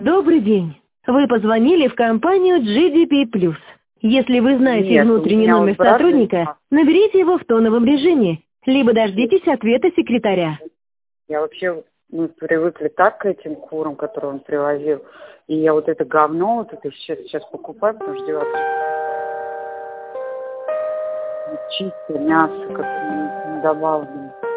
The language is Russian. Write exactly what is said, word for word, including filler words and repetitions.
Добрый день. Вы позвонили в компанию джи ди пи плюс. Если вы знаете Нет, у внутренний меня номер вот брат сотрудника, занимался. наберите его в тоновом режиме, либо дождитесь ответа секретаря. Я вообще, мы привыкли так к этим курам, которые он привозил. И я вот это говно, вот это сейчас, сейчас покупаю, потому что делать чистое мясо, как не добавлено.